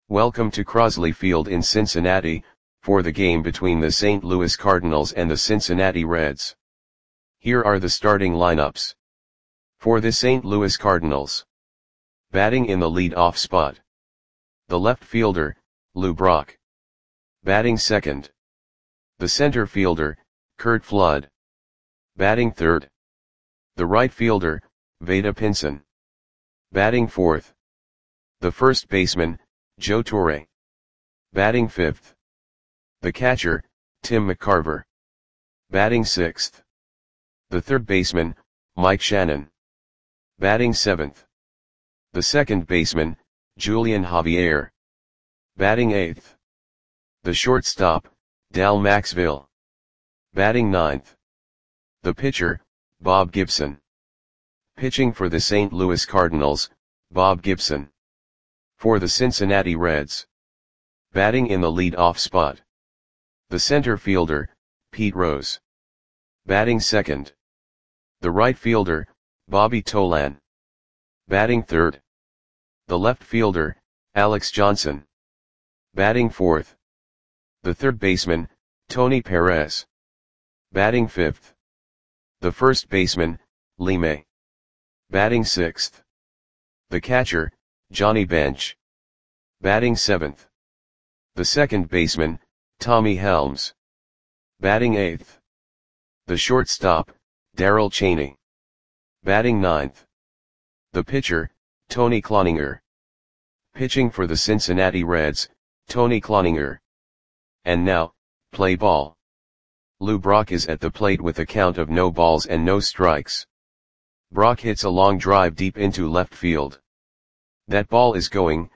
Welcome to Crosley Field in Cincinnati, for the game between the St. Louis Cardinals and the Cincinnati Reds. Here are the starting lineups. For the St. Louis Cardinals. Batting in the lead-off spot. The left fielder, Lou Brock. Batting second. The center fielder, Curt Flood. Batting third. The right fielder, Vada Pinson. Batting fourth. The first baseman, Joe Torre. Batting fifth. The catcher, Tim McCarver. Batting sixth. The third baseman, Mike Shannon. Batting seventh. The second baseman, Julian Javier. Batting eighth. The shortstop, Dal Maxville. Batting ninth. The pitcher, Bob Gibson. Pitching for the St. Louis Cardinals, Bob Gibson. For the Cincinnati Reds. Batting in the lead-off spot. The center fielder, Pete Rose. Batting second. The right fielder, Bobby Tolan. Batting third. The left fielder, Alex Johnson. Batting fourth. The third baseman, Tony Perez. Batting fifth. The first baseman, Lee May. Batting sixth. The catcher, Johnny Bench. Batting seventh. The second baseman, Tommy Helms. Batting eighth. The shortstop, Darrell Chaney. Batting ninth. The pitcher, Tony Cloninger. Pitching for the Cincinnati Reds, Tony Cloninger. And now, play ball. Lou Brock is at the plate with a count of no balls and no strikes. Brock hits a long drive deep into left field. That ball is gone.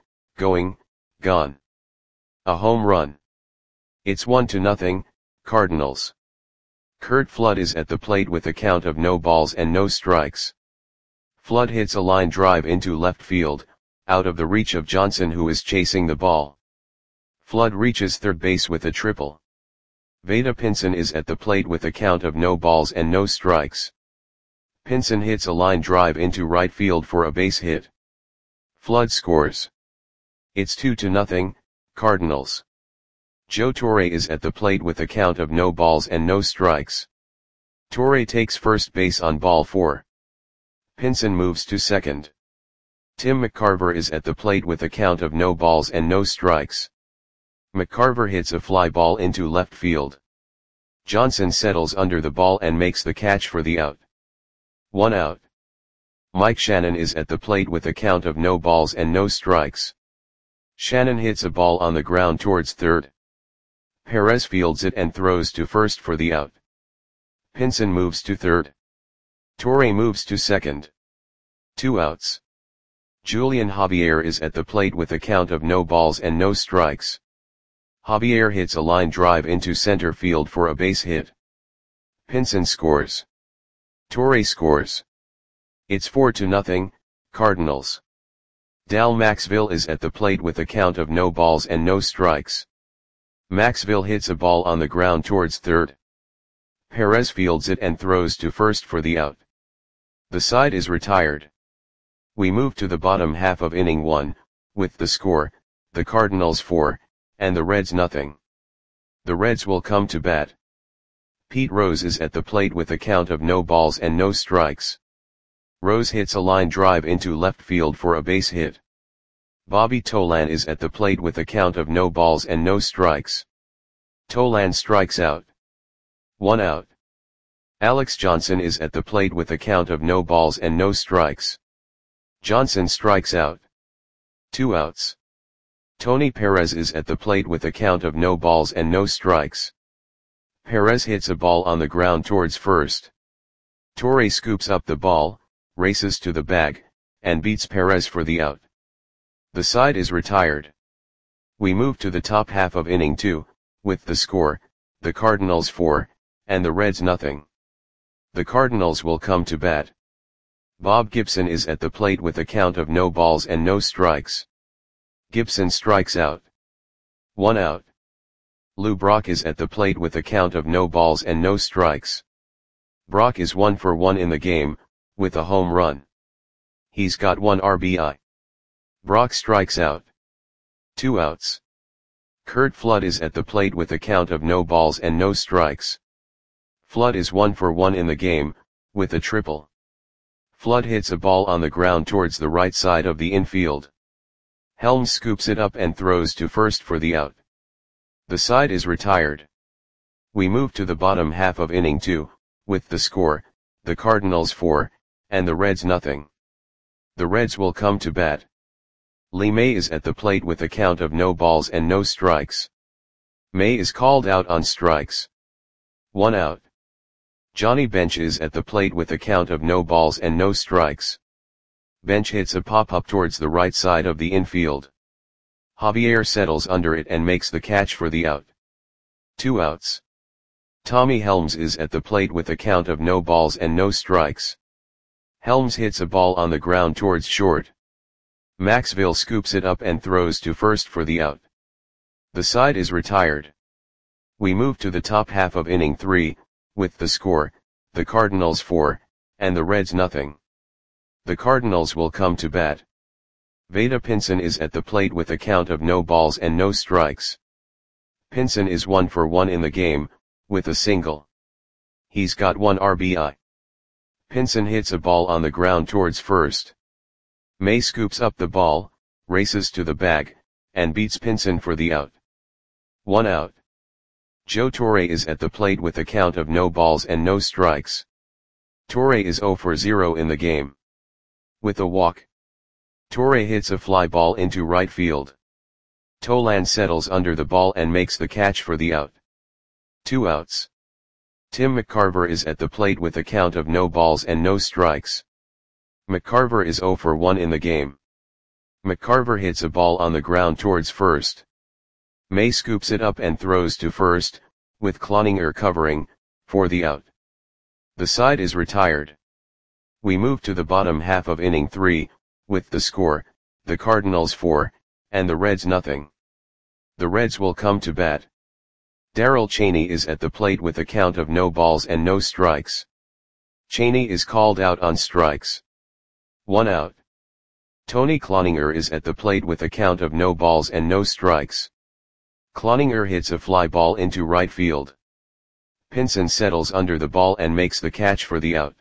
A home run. It's 1-0, Cardinals. Curt Flood is at the plate with a count of no balls and no strikes. Flood hits a line drive into left field, out of the reach of Johnson, who is chasing the ball. Flood reaches third base with a triple. Vada Pinson is at the plate with a count of no balls and no strikes. Pinson hits a line drive into right field for a base hit. Flood scores. It's 2-0, Cardinals. Joe Torre is at the plate with a count of no balls and no strikes. Torre takes first base on ball 4. Pinson moves to second. Tim McCarver is at the plate with a count of no balls and no strikes. McCarver hits a fly ball into left field. Johnson settles under the ball and makes the catch for the out. 1 out. Mike Shannon is at the plate with a count of no balls and no strikes. Shannon hits a ball on the ground towards third. Perez fields it and throws to first for the out. Pinson moves to third. Torre moves to second. 2 outs. Julian Javier is at the plate with a count of no balls and no strikes. Javier hits a line drive into center field for a base hit. Pinson scores. Torre scores. It's 4-0, Cardinals. Dal Maxville is at the plate with a count of no balls and no strikes. Maxville hits a ball on the ground towards third. Perez fields it and throws to first for the out. The side is retired. We move to the bottom half of inning 1, with the score, the Cardinals 4, and the Reds 0. The Reds will come to bat. Pete Rose is at the plate with a count of no balls and no strikes. Rose hits a line drive into left field for a base hit. Bobby Tolan is at the plate with a count of no balls and no strikes. Tolan strikes out. 1 out. Alex Johnson is at the plate with a count of no balls and no strikes. Johnson strikes out. 2 outs. Tony Perez is at the plate with a count of no balls and no strikes. Perez hits a ball on the ground towards first. Torre scoops up the ball, races to the bag, and beats Perez for the out. The side is retired. We move to the top half of inning 2, with the score, the Cardinals 4, and the Reds 0. The Cardinals will come to bat. Bob Gibson is at the plate with a count of no balls and no strikes. Gibson strikes out. 1 out. Lou Brock is at the plate with a count of no balls and no strikes. Brock is 1 for 1 in the game, with a home run. He's got 1 RBI. Brock strikes out. 2 outs. Curt Flood is at the plate with a count of no balls and no strikes. Flood is 1 for 1 in the game, with a triple. Flood hits a ball on the ground towards the right side of the infield. Helms scoops it up and throws to first for the out. The side is retired. We move to the bottom half of inning 2, with the score, the Cardinals 4, and the Reds nothing. The Reds will come to bat. Lee May is at the plate with a count of no balls and no strikes. May is called out on strikes. 1 out. Johnny Bench is at the plate with a count of no balls and no strikes. Bench hits a pop-up towards the right side of the infield. Javier settles under it and makes the catch for the out. 2 outs. Tommy Helms is at the plate with a count of no balls and no strikes. Helms hits a ball on the ground towards short. Maxville scoops it up and throws to first for the out. The side is retired. We move to the top half of inning 3, with the score, the Cardinals 4, and the Reds nothing. The Cardinals will come to bat. Vada Pinson is at the plate with a count of no balls and no strikes. Pinson is 1 for 1 in the game, with a single. He's got 1 RBI. Pinson hits a ball on the ground towards first. May scoops up the ball, races to the bag, and beats Pinson for the out. 1 out. Joe Torre is at the plate with a count of no balls and no strikes. Torre is 0 for 0 in the game. With a walk, Torre hits a fly ball into right field. Tolan settles under the ball and makes the catch for the out. 2 outs. Tim McCarver is at the plate with a count of no balls and no strikes. McCarver is 0 for 1 in the game. McCarver hits a ball on the ground towards first. May scoops it up and throws to first, with Cloninger covering, for the out. The side is retired. We move to the bottom half of inning 3, with the score, the Cardinals 4, and the Reds nothing. The Reds will come to bat. Darrell Cheney is at the plate with a count of no balls and no strikes. Cheney is called out on strikes. 1 out. Tony Cloninger is at the plate with a count of no balls and no strikes. Cloninger hits a fly ball into right field. Pinson settles under the ball and makes the catch for the out.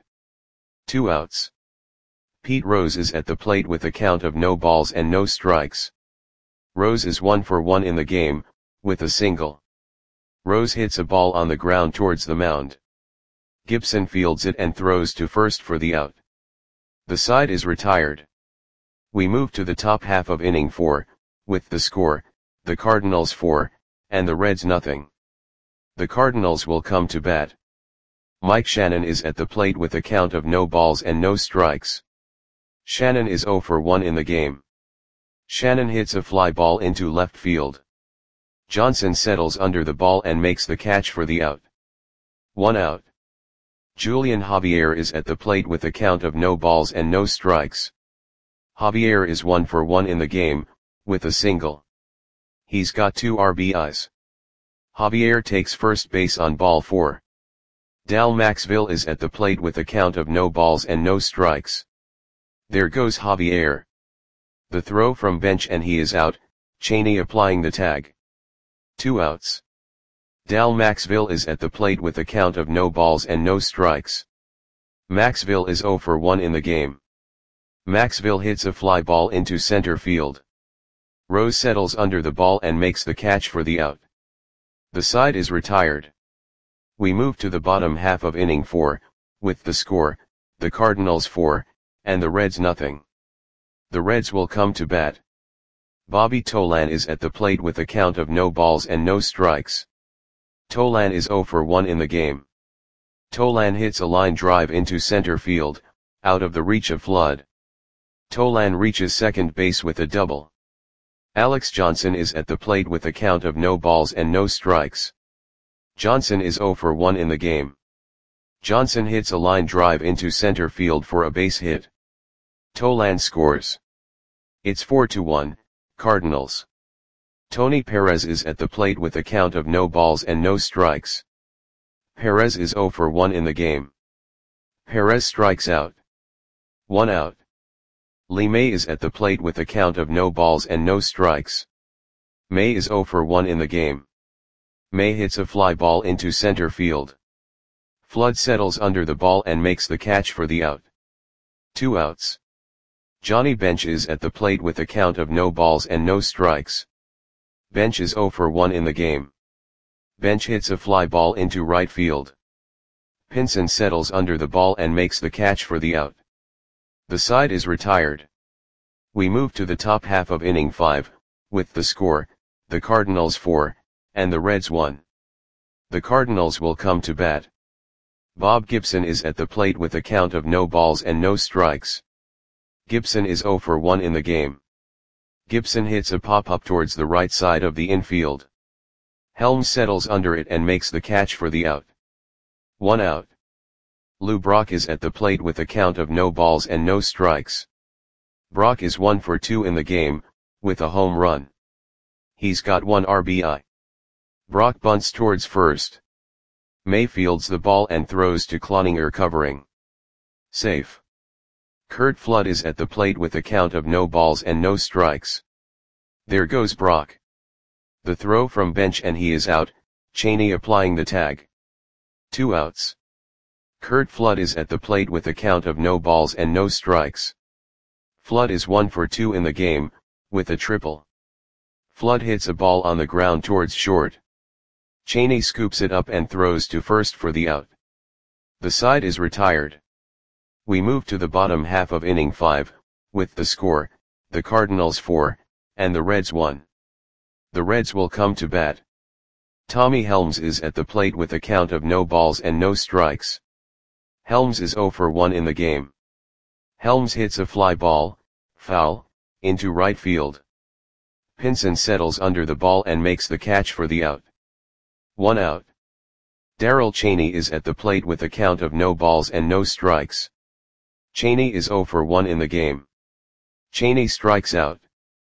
2 outs. Pete Rose is at the plate with a count of no balls and no strikes. Rose is 1 for 1 in the game, with a single. Rose hits a ball on the ground towards the mound. Gibson fields it and throws to first for the out. The side is retired. We move to the top half of inning 4, with the score, the Cardinals 4, and the Reds nothing. The Cardinals will come to bat. Mike Shannon is at the plate with a count of no balls and no strikes. Shannon is 0 for 1 in the game. Shannon hits a fly ball into left field. Johnson settles under the ball and makes the catch for the out. 1 out. Julian Javier is at the plate with a count of no balls and no strikes. Javier is 1 for 1 in the game, with a single. He's got 2 RBIs. Javier takes first base on ball 4. Dal Maxville is at the plate with a count of no balls and no strikes. There goes Javier. The throw from Bench and he is out, Cheney applying the tag. 2 outs. Dal Maxville is at the plate with a count of no balls and no strikes. Maxville is 0 for 1 in the game. Maxville hits a fly ball into center field. Rose settles under the ball and makes the catch for the out. The side is retired. We move to the bottom half of inning 4, with the score, the Cardinals 4, and the Reds nothing. The Reds will come to bat. Bobby Tolan is at the plate with a count of no balls and no strikes. Tolan is 0 for 1 in the game. Tolan hits a line drive into center field, out of the reach of Flood. Tolan reaches second base with a double. Alex Johnson is at the plate with a count of no balls and no strikes. Johnson is 0 for 1 in the game. Johnson hits a line drive into center field for a base hit. Tolan scores. It's 4-1, Cardinals. Tony Perez is at the plate with a count of no balls and no strikes. Perez is 0 for 1 in the game. Perez strikes out. 1 out. Lee May is at the plate with a count of no balls and no strikes. May is 0 for 1 in the game. May hits a fly ball into center field. Flood settles under the ball and makes the catch for the out. 2 outs. Johnny Bench is at the plate with a count of no balls and no strikes. Bench is 0 for 1 in the game. Bench hits a fly ball into right field. Pinson settles under the ball and makes the catch for the out. The side is retired. We move to the top half of inning 5, with the score, the Cardinals 4, and the Reds 1. The Cardinals will come to bat. Bob Gibson is at the plate with a count of no balls and no strikes. Gibson is 0 for 1 in the game. Gibson hits a pop-up towards the right side of the infield. Helms settles under it and makes the catch for the out. 1 out. Lou Brock is at the plate with a count of no balls and no strikes. Brock is 1 for 2 in the game, with a home run. He's got 1 RBI. Brock bunts towards first. May fields the ball and throws to Cloninger covering. Safe. Curt Flood is at the plate with a count of no balls and no strikes. There goes Brock. The throw from Bench and he is out, Cheney applying the tag. 2 outs. Curt Flood is at the plate with a count of no balls and no strikes. Flood is 1 for 2 in the game, with a triple. Flood hits a ball on the ground towards short. Cheney scoops it up and throws to first for the out. The side is retired. We move to the bottom half of inning 5, with the score, the Cardinals 4, and the Reds 1. The Reds will come to bat. Tommy Helms is at the plate with a count of no balls and no strikes. Helms is 0 for 1 in the game. Helms hits a fly ball, foul, into right field. Pinson settles under the ball and makes the catch for the out. 1 out. Darrell Cheney is at the plate with a count of no balls and no strikes. Cheney is 0 for 1 in the game. Cheney strikes out.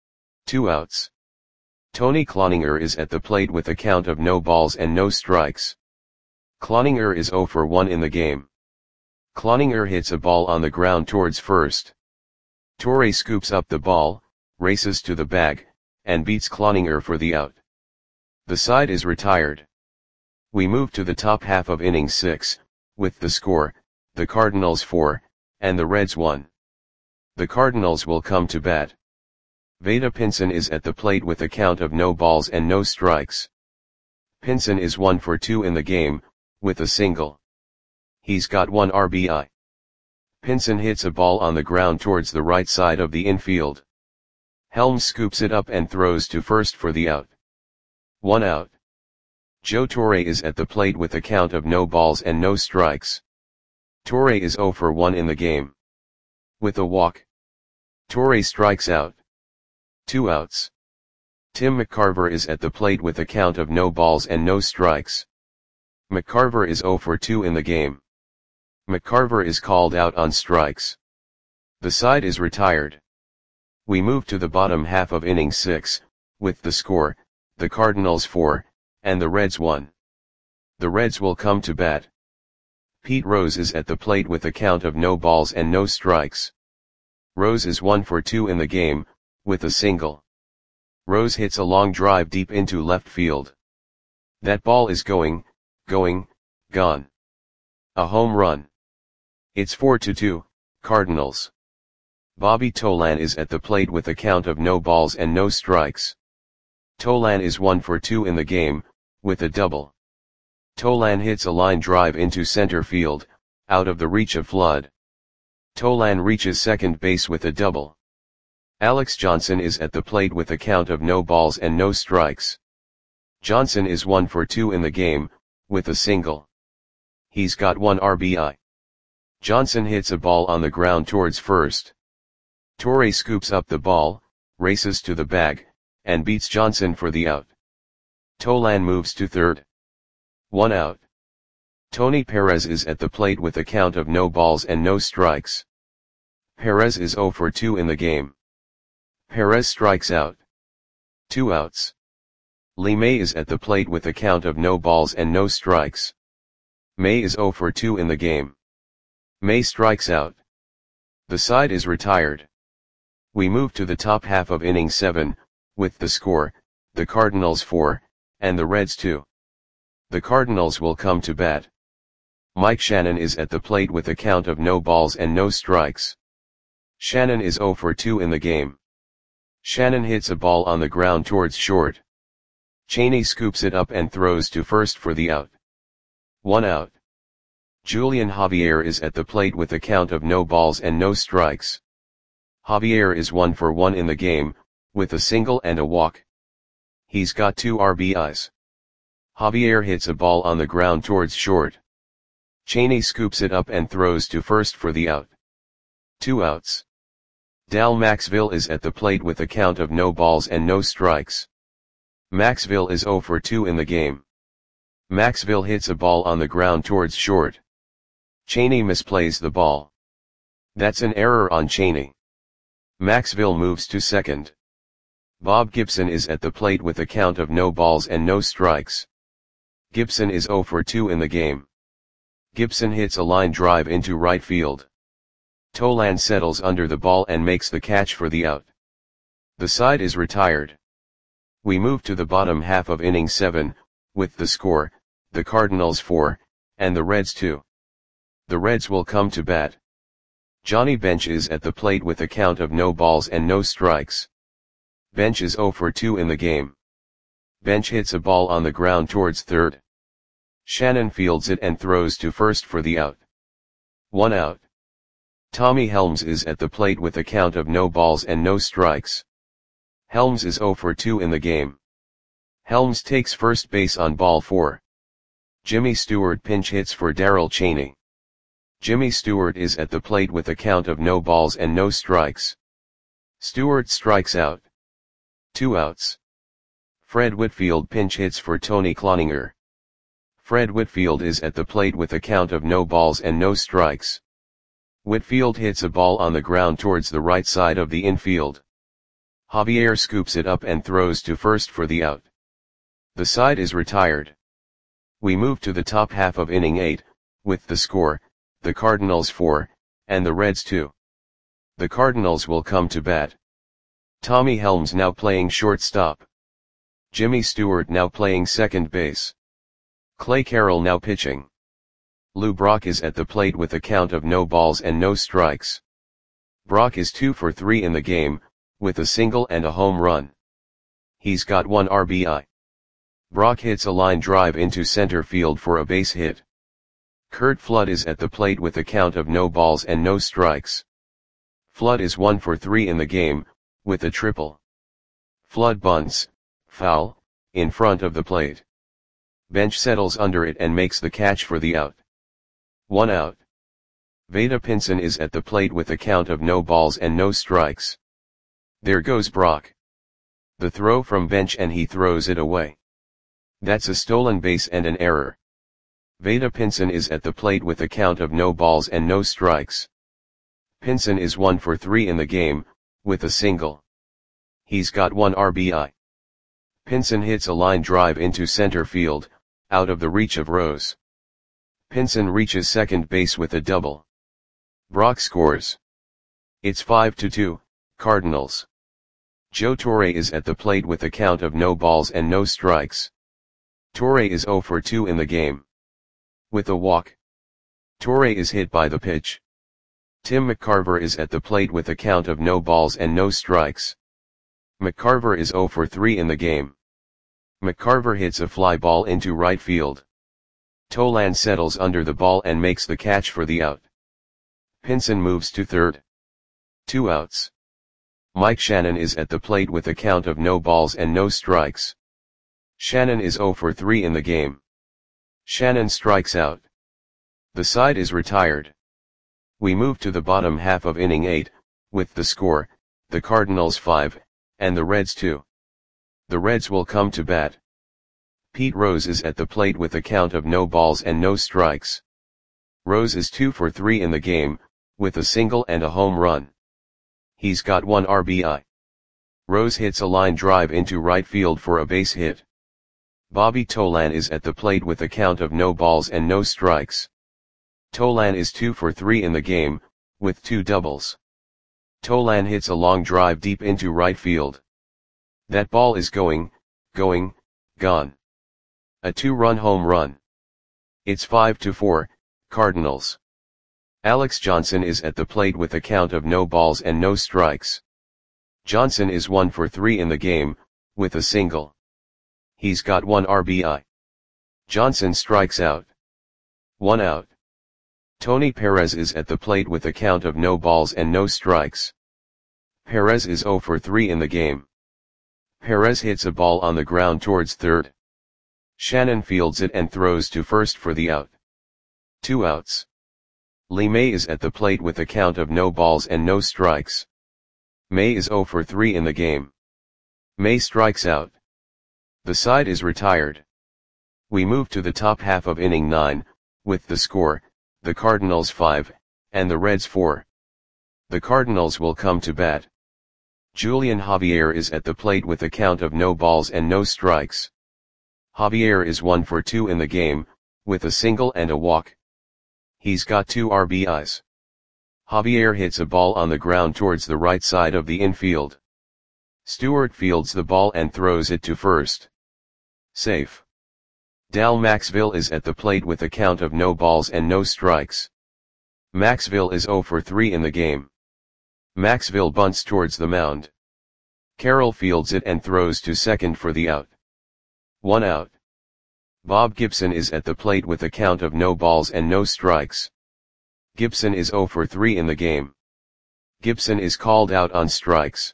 2 outs. Tony Cloninger is at the plate with a count of no balls and no strikes. Cloninger is 0 for 1 in the game. Cloninger hits a ball on the ground towards first. Torre scoops up the ball, races to the bag, and beats Cloninger for the out. The side is retired. We move to the top half of inning 6, with the score, the Cardinals 4, and the Reds 1. The Cardinals will come to bat. Vada Pinson is at the plate with a count of no balls and no strikes. Pinson is 1 for 2 in the game, with a single. He's got 1 RBI. Pinson hits a ball on the ground towards the right side of the infield. Helms scoops it up and throws to first for the out. 1 out. Joe Torre is at the plate with a count of no balls and no strikes. Torre is 0 for 1 in the game. With a walk. Torre strikes out. 2 outs. Tim McCarver is at the plate with a count of no balls and no strikes. McCarver is 0 for 2 in the game. McCarver is called out on strikes. The side is retired. We move to the bottom half of inning 6, with the score, the Cardinals 4, and the Reds 1. The Reds will come to bat. Pete Rose is at the plate with a count of no balls and no strikes. Rose is 1 for 2 in the game, with a single. Rose hits a long drive deep into left field. That ball is gone. A home run. It's 4-2, Cardinals. Bobby Tolan is at the plate with a count of no balls and no strikes. Tolan is 1 for 2 in the game, with a double. Tolan hits a line drive into center field, out of the reach of Flood. Tolan reaches second base with a double. Alex Johnson is at the plate with a count of no balls and no strikes. Johnson is 1 for 2 in the game, with a single. He's got 1 RBI. Johnson hits a ball on the ground towards first. Torre scoops up the ball, races to the bag, and beats Johnson for the out. Tolan moves to third. 1 out. Tony Perez is at the plate with a count of no balls and no strikes. Perez is 0 for 2 in the game. Perez strikes out. 2 outs. Lee May is at the plate with a count of no balls and no strikes. May is 0 for 2 in the game. May strikes out. The side is retired. We move to the top half of inning 7, with the score, the Cardinals 4, and the Reds 2. The Cardinals will come to bat. Mike Shannon is at the plate with a count of no balls and no strikes. Shannon is 0 for 2 in the game. Shannon hits a ball on the ground towards short. Cheney scoops it up and throws to first for the out. 1 out. Julian Javier is at the plate with a count of no balls and no strikes. Javier is 1 for 1 in the game, with a single and a walk. He's got 2 RBIs. Javier hits a ball on the ground towards short. Cheney scoops it up and throws to first for the out. 2 outs. Dal Maxville is at the plate with a count of no balls and no strikes. Maxville is 0 for 2 in the game. Maxville hits a ball on the ground towards short. Cheney misplays the ball. That's an error on Cheney. Maxville moves to second. Bob Gibson is at the plate with a count of no balls and no strikes. Gibson is 0 for 2 in the game. Gibson hits a line drive into right field. Tolan settles under the ball and makes the catch for the out. The side is retired. We move to the bottom half of inning 7, with the score, the Cardinals 4, and the Reds 2. The Reds will come to bat. Johnny Bench is at the plate with a count of no balls and no strikes. Bench is 0 for 2 in the game. Bench hits a ball on the ground towards third. Shannon fields it and throws to first for the out. 1 out. Tommy Helms is at the plate with a count of no balls and no strikes. Helms is 0 for 2 in the game. Helms takes first base on ball 4. Jimmy Stewart pinch hits for Darrell Cheney. Jimmy Stewart is at the plate with a count of no balls and no strikes. Stewart strikes out. 2 outs. Fred Whitfield pinch hits for Tony Cloninger. Fred Whitfield is at the plate with a count of no balls and no strikes. Whitfield hits a ball on the ground towards the right side of the infield. Javier scoops it up and throws to first for the out. The side is retired. We move to the top half of inning 8, with the score, the Cardinals 4, and the Reds 2. The Cardinals will come to bat. Tommy Helms now playing shortstop. Jimmy Stewart now playing second base. Clay Carroll now pitching. Lou Brock is at the plate with a count of no balls and no strikes. Brock is 2 for 3 in the game, with a single and a home run. He's got 1 RBI. Brock hits a line drive into center field for a base hit. Curt Flood is at the plate with a count of no balls and no strikes. Flood is 1 for 3 in the game, with a triple. Flood bunts, foul, in front of the plate. Bench settles under it and makes the catch for the out. 1 out. Vada Pinson is at the plate with a count of no balls and no strikes. There goes Brock. The throw from Bench and he throws it away. That's a stolen base and an error. Vada Pinson is at the plate with a count of no balls and no strikes. Pinson is 1 for 3 in the game, with a single. He's got 1 RBI. Pinson hits a line drive into center field, out of the reach of Rose. Pinson reaches second base with a double. Brock scores. It's 5-2, Cardinals. Joe Torre is at the plate with a count of no balls and no strikes. Torre is 0 for 2 in the game. With a walk. Torre is hit by the pitch. Tim McCarver is at the plate with a count of no balls and no strikes. McCarver is 0 for 3 in the game. McCarver hits a fly ball into right field. Tolan settles under the ball and makes the catch for the out. Pinson moves to third. 2 outs. Mike Shannon is at the plate with a count of no balls and no strikes. Shannon is 0 for 3 in the game. Shannon strikes out. The side is retired. We move to the bottom half of inning 8, with the score, the Cardinals 5, and the Reds 2. The Reds will come to bat. Pete Rose is at the plate with a count of no balls and no strikes. Rose is 2 for 3 in the game, with a single and a home run. He's got 1 RBI. Rose hits a line drive into right field for a base hit. Bobby Tolan is at the plate with a count of no balls and no strikes. Tolan is 2 for 3 in the game, with 2 doubles. Tolan hits a long drive deep into right field. That ball is going, going, gone. A 2-run home run. It's 5-4, Cardinals. Alex Johnson is at the plate with a count of no balls and no strikes. Johnson is 1 for 3 in the game, with a single. He's got 1 RBI. Johnson strikes out. 1 out. Tony Perez is at the plate with a count of no balls and no strikes. Perez is 0 for 3 in the game. Perez hits a ball on the ground towards third. Shannon fields it and throws to first for the out. 2 outs. Lee May is at the plate with a count of no balls and no strikes. May is 0 for 3 in the game. May strikes out. The side is retired. We move to the top half of inning 9, with the score, the Cardinals 5, and the Reds 4. The Cardinals will come to bat. Julian Javier is at the plate with a count of no balls and no strikes. Javier is 1 for 2 in the game, with a single and a walk. He's got 2 RBIs. Javier hits a ball on the ground towards the right side of the infield. Stewart fields the ball and throws it to first. Safe. Dal Maxville is at the plate with a count of no balls and no strikes. Maxville is 0 for 3 in the game. Maxville bunts towards the mound. Carroll fields it and throws to second for the out. 1 out. Bob Gibson is at the plate with a count of no balls and no strikes. Gibson is 0 for 3 in the game. Gibson is called out on strikes.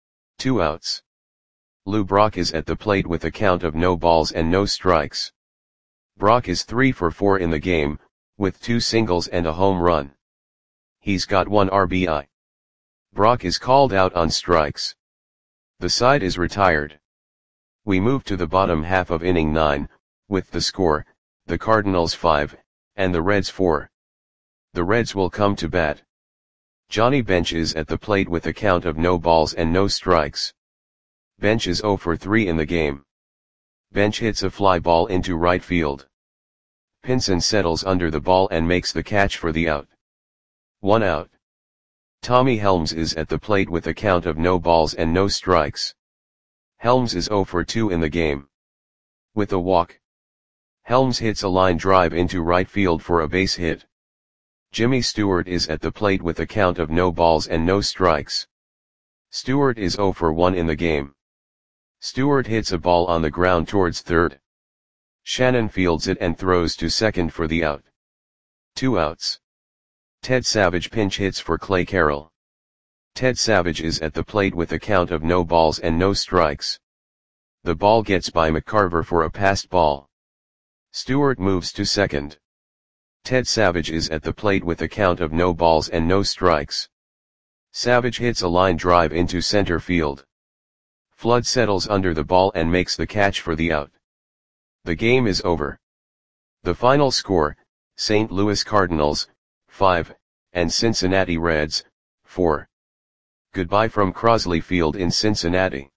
2 outs. Lou Brock is at the plate with a count of no balls and no strikes. Brock is 3 for 4 in the game, with 2 singles and a home run. He's got 1 RBI. Brock is called out on strikes. The side is retired. We move to the bottom half of inning 9, with the score, the Cardinals 5, and the Reds 4. The Reds will come to bat. Johnny Bench is at the plate with a count of no balls and no strikes. Bench is 0 for 3 in the game. Bench hits a fly ball into right field. Pinson settles under the ball and makes the catch for the out. 1 out. Tommy Helms is at the plate with a count of no balls and no strikes. Helms is 0 for 2 in the game. With a walk. Helms hits a line drive into right field for a base hit. Jimmy Stewart is at the plate with a count of no balls and no strikes. Stewart is 0 for 1 in the game. Stewart hits a ball on the ground towards third. Shannon fields it and throws to second for the out. 2 outs. Ted Savage pinch hits for Clay Carroll. Ted Savage is at the plate with a count of no balls and no strikes. The ball gets by McCarver for a passed ball. Stewart moves to second. Ted Savage is at the plate with a count of no balls and no strikes. Savage hits a line drive into center field. Flood settles under the ball and makes the catch for the out. The game is over. The final score, St. Louis Cardinals, 5, and Cincinnati Reds, 4. Goodbye from Crosley Field in Cincinnati.